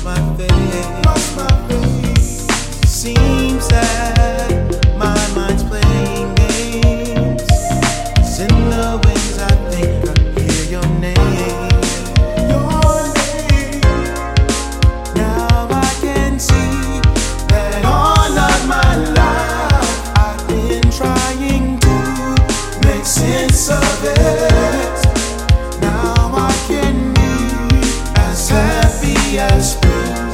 Lost my faith. Seems that my mind's playing games. It's in the wings, I think I hear your name. Your name. Now I can see that all of my life I've been trying to make sense of it. Now I can be as happy as free.